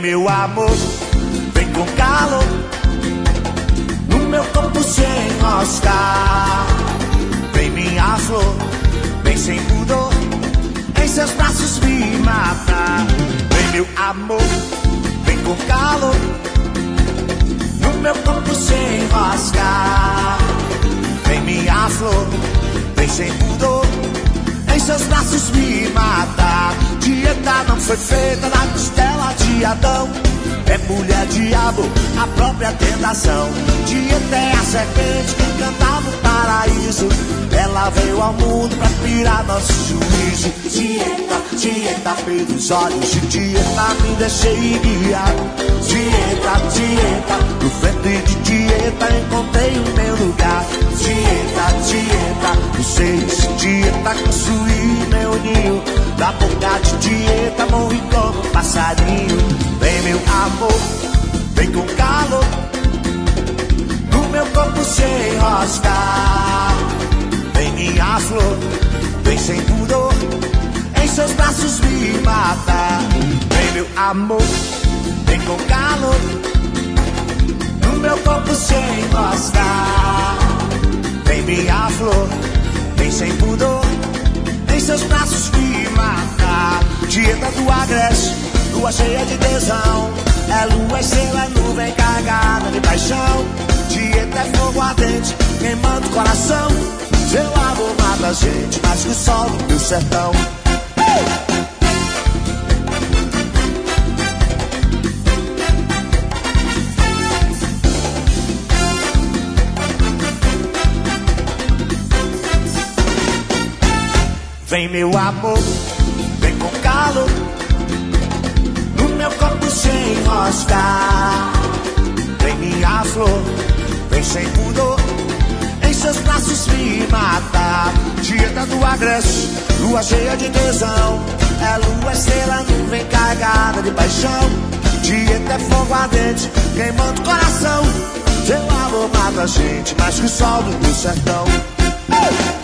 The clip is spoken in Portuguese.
meu amor, vem com calor, no meu corpo se enroscar. Vem minha flor, vem sem pudor, em seus braços me matar. Vem meu amor, vem com calor, no meu corpo se enroscar. Vem minha flor, vem sem pudor, em seus braços me matar. Dieta não foi feita na costela de Adão, é mulher diabo, a própria tentação. Dieta é a serpente que cantava no paraíso, ela veio ao mundo pra pirar nosso juízo. Dieta, dieta pelos olhos de dieta, me deixei guiar. Dieta, dieta, no frente de dieta encontrei o meu lugar. Dieta, dieta, no seio de dieta construí meu ninho. Da boca de dieta morri como um passarinho. Vem meu amor, vem com calor, no meu corpo se enroscar. Vem minha flor, vem sem pudor, em seus braços me matar. Vem meu amor, vem com calor, no meu corpo se enroscar. Vem minha flor, vem sem pudor, em seus braços me matar. Dieta do agreste, lua cheia de tesão, é lua, estrela, nuvem carregada de paixão. Dieta é fogo ardente, queimando o coração. Seu amor mata a gente mais que o sol do meu sertão. Vem meu amor, vem com calor, no meu corpo se enroscar. Vem minha flor, vem sem pudor, em seus braços me matar. Dieta do agreste, lua cheia de tesão, é lua, estrela, nuvem carregada de paixão. Dieta é fogo ardente, queimando o coração. Seu amor mata a gente mais que o sol do meu sertão.